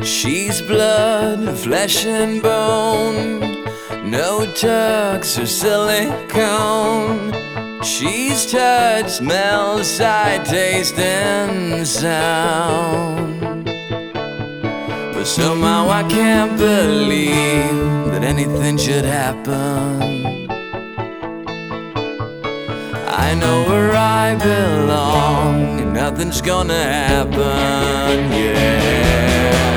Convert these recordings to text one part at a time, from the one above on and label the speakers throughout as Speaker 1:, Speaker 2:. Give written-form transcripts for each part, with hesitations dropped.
Speaker 1: She's blood, flesh and bone, no tucks or silicone. She's touch, smell, sight, taste and sound. But somehow I can't believe that anything should happen. I know where I belong and nothing's gonna happen, yeah.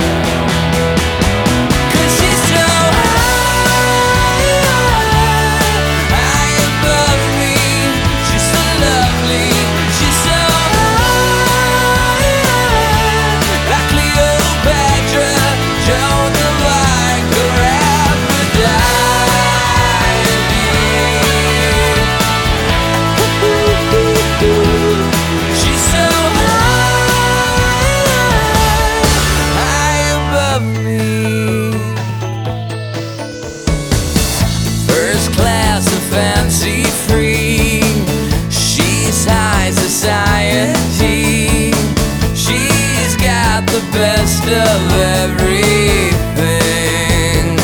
Speaker 1: Fancy free, she's high society. She's got the best of everything.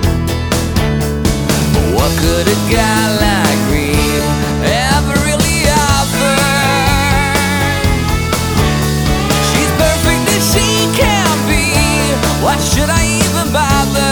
Speaker 1: What could a guy like me ever really offer? She's perfect as she can be. Why should I even bother?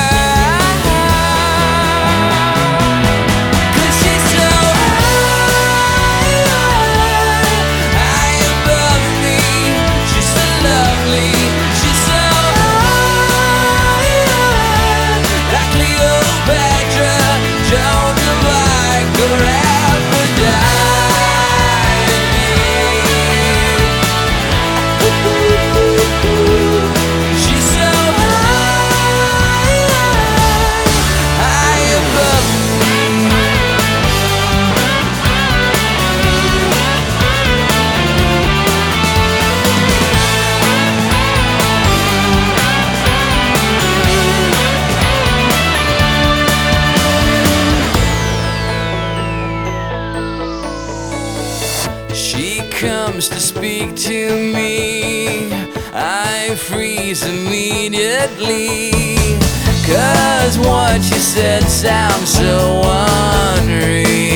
Speaker 1: She comes to speak to me, I freeze immediately, 'cause what she said sounds so unreal.